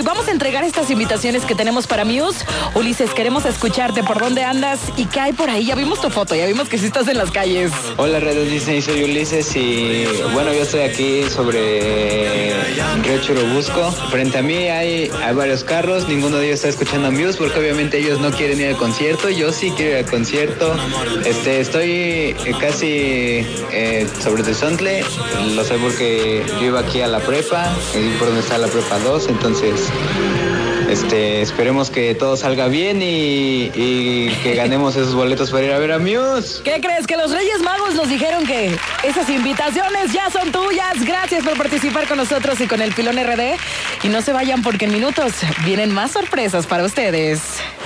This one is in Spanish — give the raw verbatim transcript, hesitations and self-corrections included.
y vamos a entregar estas invitaciones que tenemos para Muse. Ulises, queremos escucharte. ¿Por dónde andas y qué hay por ahí? Ya vimos tu foto, ya vimos que sí estás en las calles. Hola, Radio Disney, soy Ulises y bueno, yo estoy aquí sobre Río Churubusco. Frente a mí hay, hay varios carros, ninguno de ellos está escuchando a Muse porque obviamente ellos no quieren ir al concierto. Yo sí quiero ir al concierto. Este, estoy casi eh, sobre Tezontle, lo sé porque yo iba aquí a la prepa, ahí por donde está la prepa dos, entonces este, esperemos que todo salga bien y, y que ganemos esos boletos para ir a ver a Muse. ¿Qué crees? Que los Reyes Magos nos dijeron que esas invitaciones ya son tuyas. Gracias por participar con nosotros y con el Pilón R D. Y no se vayan porque en minutos vienen más sorpresas para ustedes.